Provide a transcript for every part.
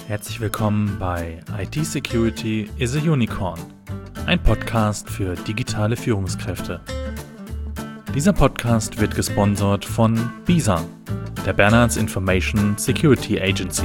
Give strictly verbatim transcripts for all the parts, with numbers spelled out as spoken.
Herzlich willkommen bei I T Security is a Unicorn, ein Podcast für digitale Führungskräfte. Dieser Podcast wird gesponsert von BISA, der Bernards Information Security Agency.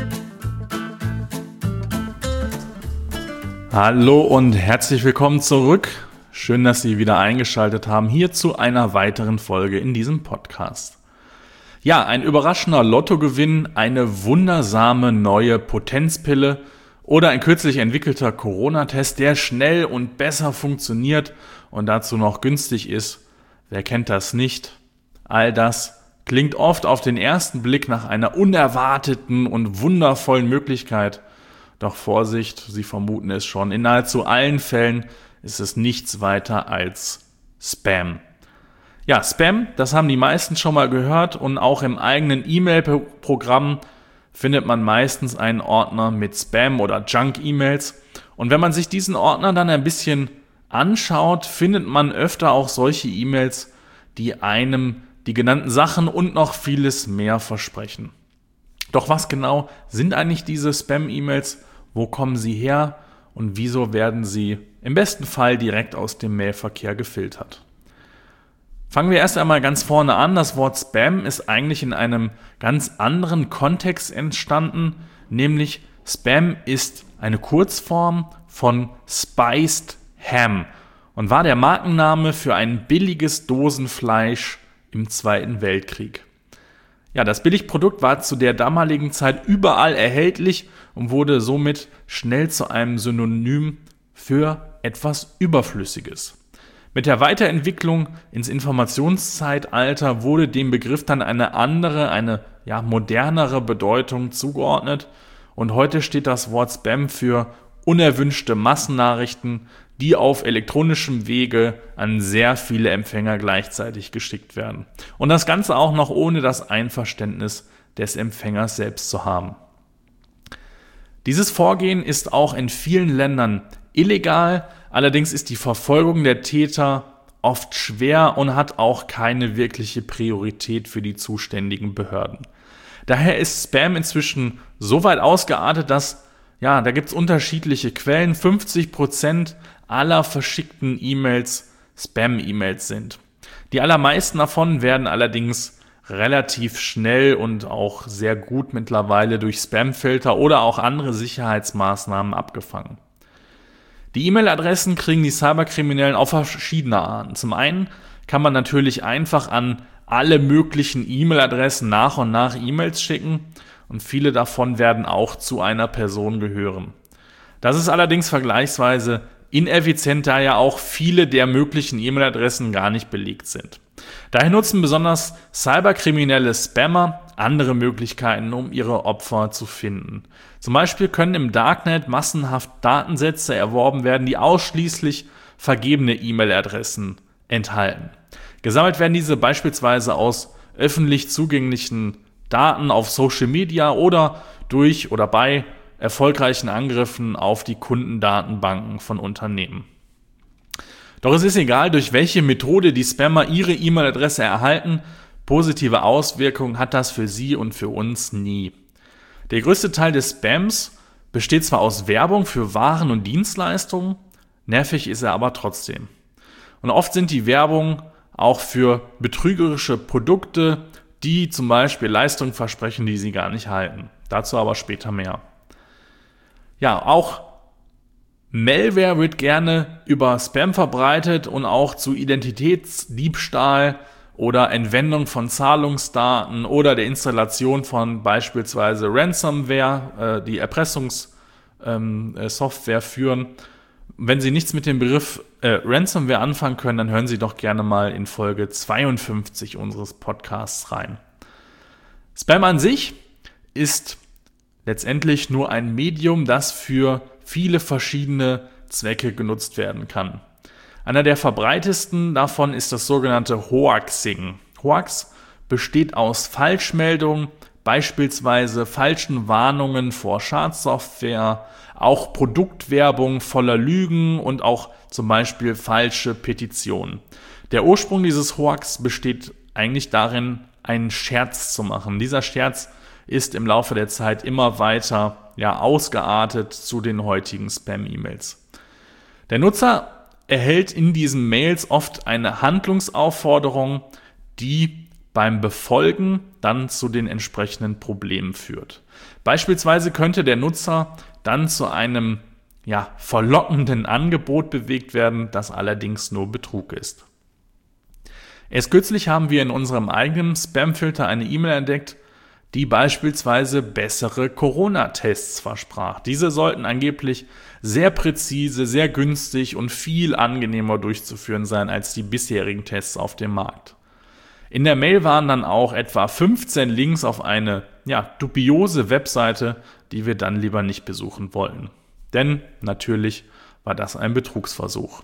Hallo und herzlich willkommen zurück. Schön, dass Sie wieder eingeschaltet haben hier zu einer weiteren Folge in diesem Podcast. Ja, ein überraschender Lottogewinn, eine wundersame neue Potenzpille oder ein kürzlich entwickelter Corona-Test, der schnell und besser funktioniert und dazu noch günstig ist. Wer kennt das nicht? All das klingt oft auf den ersten Blick nach einer unerwarteten und wundervollen Möglichkeit. Doch Vorsicht, Sie vermuten es schon, in nahezu allen Fällen ist es nichts weiter als Spam. Ja, Spam, das haben die meisten schon mal gehört und auch im eigenen E-Mail-Programm findet man meistens einen Ordner mit Spam- oder Junk-E-Mails. Und wenn man sich diesen Ordner dann ein bisschen anschaut, findet man öfter auch solche E-Mails, die einem die genannten Sachen und noch vieles mehr versprechen. Doch was genau sind eigentlich diese Spam-E-Mails? Wo kommen sie her? Und wieso werden sie im besten Fall direkt aus dem Mailverkehr gefiltert? Fangen wir erst einmal ganz vorne an. Das Wort Spam ist eigentlich in einem ganz anderen Kontext entstanden, nämlich Spam ist eine Kurzform von Spiced Ham und war der Markenname für ein billiges Dosenfleisch im Zweiten Weltkrieg. Ja, das Billigprodukt war zu der damaligen Zeit überall erhältlich und wurde somit schnell zu einem Synonym für etwas Überflüssiges. Mit der Weiterentwicklung ins Informationszeitalter wurde dem Begriff dann eine andere, eine ja, modernere Bedeutung zugeordnet und heute steht das Wort Spam für unerwünschte Massennachrichten, die auf elektronischem Wege an sehr viele Empfänger gleichzeitig geschickt werden. Und das Ganze auch noch ohne das Einverständnis des Empfängers selbst zu haben. Dieses Vorgehen ist auch in vielen Ländern illegal, allerdings ist die Verfolgung der Täter oft schwer und hat auch keine wirkliche Priorität für die zuständigen Behörden. Daher ist Spam inzwischen so weit ausgeartet, dass, ja, da gibt es unterschiedliche Quellen, fünfzig Prozent aller verschickten E-Mails Spam-E-Mails sind. Die allermeisten davon werden allerdings relativ schnell und auch sehr gut mittlerweile durch Spamfilter oder auch andere Sicherheitsmaßnahmen abgefangen. Die E-Mail-Adressen kriegen die Cyberkriminellen auf verschiedene Arten. Zum einen kann man natürlich einfach an alle möglichen E-Mail-Adressen nach und nach E-Mails schicken und viele davon werden auch zu einer Person gehören. Das ist allerdings vergleichsweise ineffizient, da ja auch viele der möglichen E-Mail-Adressen gar nicht belegt sind. Daher nutzen besonders cyberkriminelle Spammer andere Möglichkeiten, um ihre Opfer zu finden. Zum Beispiel können im Darknet massenhaft Datensätze erworben werden, die ausschließlich vergebene E-Mail-Adressen enthalten. Gesammelt werden diese beispielsweise aus öffentlich zugänglichen Daten auf Social Media oder durch oder bei erfolgreichen Angriffen auf die Kundendatenbanken von Unternehmen. Doch es ist egal, durch welche Methode die Spammer ihre E-Mail-Adresse erhalten, positive Auswirkungen hat das für sie und für uns nie. Der größte Teil des Spams besteht zwar aus Werbung für Waren und Dienstleistungen, nervig ist er aber trotzdem. Und oft sind die Werbung auch für betrügerische Produkte, die zum Beispiel Leistungen versprechen, die sie gar nicht halten. Dazu aber später mehr. Ja, auch Malware wird gerne über Spam verbreitet und auch zu Identitätsdiebstahl oder Entwendung von Zahlungsdaten oder der Installation von beispielsweise Ransomware, äh, die Erpressungssoftware ähm, führen. Wenn Sie nichts mit dem Begriff äh, Ransomware anfangen können, dann hören Sie doch gerne mal in Folge zweiundfünfzig unseres Podcasts rein. Spam an sich ist letztendlich nur ein Medium, das für viele verschiedene Zwecke genutzt werden kann. Einer der verbreitesten davon ist das sogenannte Hoaxing. Hoax besteht aus Falschmeldungen, beispielsweise falschen Warnungen vor Schadsoftware, auch Produktwerbung voller Lügen und auch zum Beispiel falsche Petitionen. Der Ursprung dieses Hoax besteht eigentlich darin, einen Scherz zu machen. Dieser Scherz ist im Laufe der Zeit immer weiter ja, ausgeartet zu den heutigen Spam-E-Mails. Der Nutzer erhält in diesen Mails oft eine Handlungsaufforderung, die beim Befolgen dann zu den entsprechenden Problemen führt. Beispielsweise könnte der Nutzer dann zu einem ja, verlockenden Angebot bewegt werden, das allerdings nur Betrug ist. Erst kürzlich haben wir in unserem eigenen Spamfilter eine E-Mail entdeckt, die beispielsweise bessere Corona-Tests versprach. Diese sollten angeblich sehr präzise, sehr günstig und viel angenehmer durchzuführen sein als die bisherigen Tests auf dem Markt. In der Mail waren dann auch etwa fünfzehn Links auf eine ja, dubiose Webseite, die wir dann lieber nicht besuchen wollten. Denn natürlich war das ein Betrugsversuch.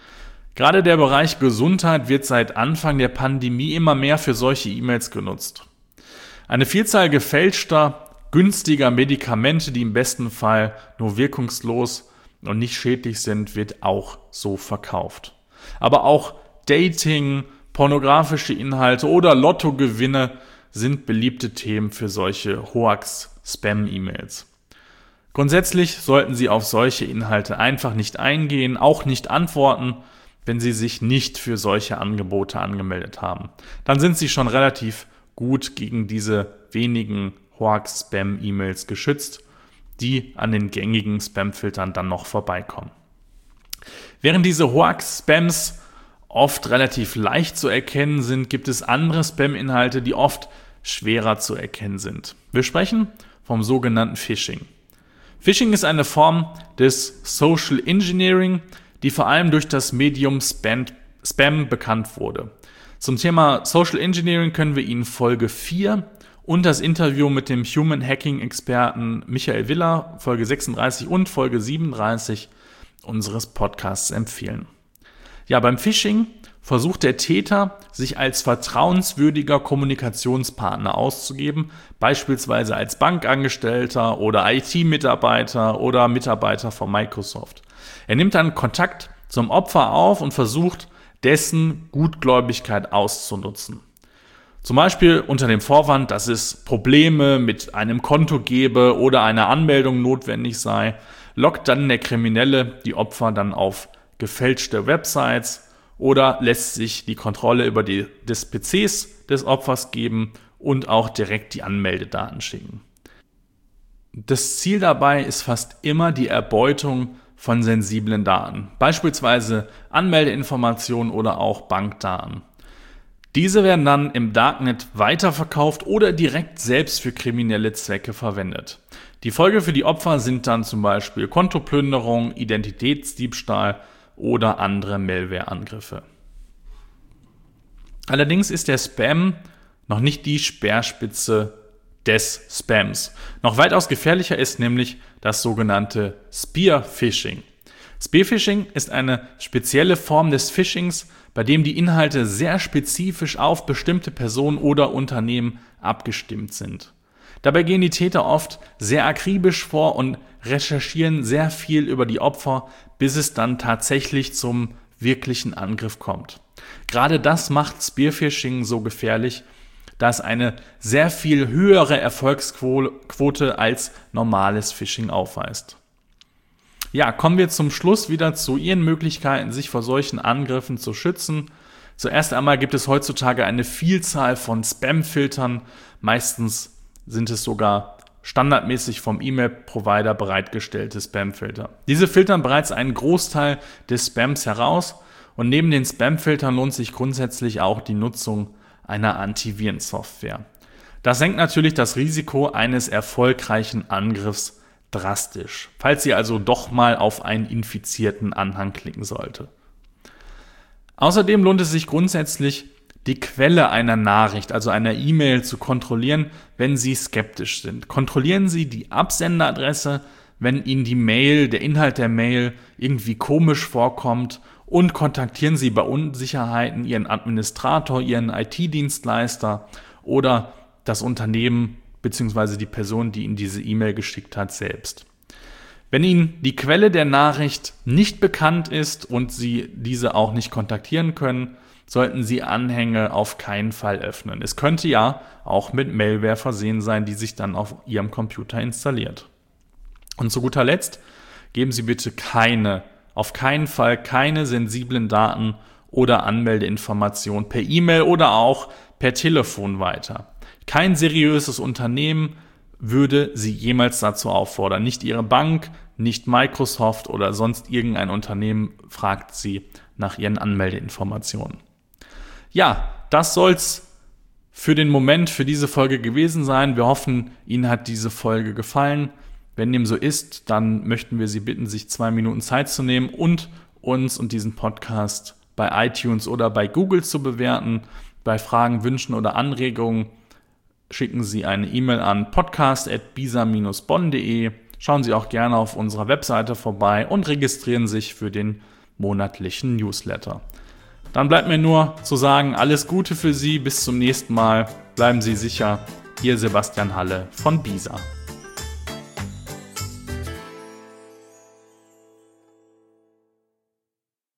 Gerade der Bereich Gesundheit wird seit Anfang der Pandemie immer mehr für solche E-Mails genutzt. Eine Vielzahl gefälschter, günstiger Medikamente, die im besten Fall nur wirkungslos und nicht schädlich sind, wird auch so verkauft. Aber auch Dating, pornografische Inhalte oder Lottogewinne sind beliebte Themen für solche Hoax-Spam-E-Mails. Grundsätzlich sollten Sie auf solche Inhalte einfach nicht eingehen, auch nicht antworten, wenn Sie sich nicht für solche Angebote angemeldet haben. Dann sind Sie schon relativ gut gegen diese wenigen Hoax-Spam-E-Mails geschützt, die an den gängigen Spam-Filtern dann noch vorbeikommen. Während diese Hoax-Spams oft relativ leicht zu erkennen sind, gibt es andere Spam-Inhalte, die oft schwerer zu erkennen sind. Wir sprechen vom sogenannten Phishing. Phishing ist eine Form des Social Engineering, die vor allem durch das Medium Spam, Spam bekannt wurde. Zum Thema Social Engineering können wir Ihnen Folge vier und das Interview mit dem Human Hacking Experten Michael Willer, Folge sechsunddreißig und Folge siebenunddreißig unseres Podcasts empfehlen. Ja, beim Phishing versucht der Täter, sich als vertrauenswürdiger Kommunikationspartner auszugeben, beispielsweise als Bankangestellter oder I T-Mitarbeiter oder Mitarbeiter von Microsoft. Er nimmt dann Kontakt zum Opfer auf und versucht, dessen Gutgläubigkeit auszunutzen. Zum Beispiel unter dem Vorwand, dass es Probleme mit einem Konto gebe oder einer Anmeldung notwendig sei, lockt dann der Kriminelle die Opfer dann auf gefälschte Websites oder lässt sich die Kontrolle über die, des P Cs des Opfers geben und auch direkt die Anmeldedaten schicken. Das Ziel dabei ist fast immer die Erbeutung von sensiblen Daten, beispielsweise Anmeldeinformationen oder auch Bankdaten. Diese werden dann im Darknet weiterverkauft oder direkt selbst für kriminelle Zwecke verwendet. Die Folge für die Opfer sind dann zum Beispiel Kontoplünderung, Identitätsdiebstahl oder andere Malware-Angriffe. Allerdings ist der Spam noch nicht die Speerspitze des Spams. Noch weitaus gefährlicher ist nämlich das sogenannte Spear-Phishing. Spear-Phishing ist eine spezielle Form des Phishings, bei dem die Inhalte sehr spezifisch auf bestimmte Personen oder Unternehmen abgestimmt sind. Dabei gehen die Täter oft sehr akribisch vor und recherchieren sehr viel über die Opfer, bis es dann tatsächlich zum wirklichen Angriff kommt. Gerade das macht Spear-Phishing so gefährlich, da es eine sehr viel höhere Erfolgsquote als normales Phishing aufweist. Ja, kommen wir zum Schluss wieder zu Ihren Möglichkeiten, sich vor solchen Angriffen zu schützen. Zuerst einmal gibt es heutzutage eine Vielzahl von Spam-Filtern. Meistens sind es sogar standardmäßig vom E-Mail-Provider bereitgestellte Spam-Filter. Diese filtern bereits einen Großteil des Spams heraus und neben den Spam-Filtern lohnt sich grundsätzlich auch die Nutzung einer Antivirensoftware. Das senkt natürlich das Risiko eines erfolgreichen Angriffs drastisch, falls Sie also doch mal auf einen infizierten Anhang klicken sollte. Außerdem lohnt es sich grundsätzlich, die Quelle einer Nachricht, also einer E-Mail, zu kontrollieren, wenn Sie skeptisch sind. Kontrollieren Sie die Absenderadresse, wenn Ihnen die Mail, der Inhalt der Mail irgendwie komisch vorkommt, und kontaktieren Sie bei Unsicherheiten Ihren Administrator, Ihren I T-Dienstleister oder das Unternehmen bzw. die Person, die Ihnen diese E-Mail geschickt hat, selbst. Wenn Ihnen die Quelle der Nachricht nicht bekannt ist und Sie diese auch nicht kontaktieren können, sollten Sie Anhänge auf keinen Fall öffnen. Es könnte ja auch mit Malware versehen sein, die sich dann auf Ihrem Computer installiert. Und zu guter Letzt, geben Sie bitte keine, auf keinen Fall keine sensiblen Daten oder Anmeldeinformationen per E-Mail oder auch per Telefon weiter. Kein seriöses Unternehmen würde Sie jemals dazu auffordern. Nicht Ihre Bank, nicht Microsoft oder sonst irgendein Unternehmen fragt Sie nach Ihren Anmeldeinformationen. Ja, das soll's für den Moment, für diese Folge gewesen sein. Wir hoffen, Ihnen hat diese Folge gefallen. Wenn dem so ist, dann möchten wir Sie bitten, sich zwei Minuten Zeit zu nehmen und uns und diesen Podcast bei iTunes oder bei Google zu bewerten. Bei Fragen, Wünschen oder Anregungen schicken Sie eine E-Mail an podcast at bisa dash bonn punkt de. Schauen Sie auch gerne auf unserer Webseite vorbei und registrieren sich für den monatlichen Newsletter. Dann bleibt mir nur zu sagen, alles Gute für Sie, bis zum nächsten Mal. Bleiben Sie sicher. Ihr Sebastian Halle von Bisa.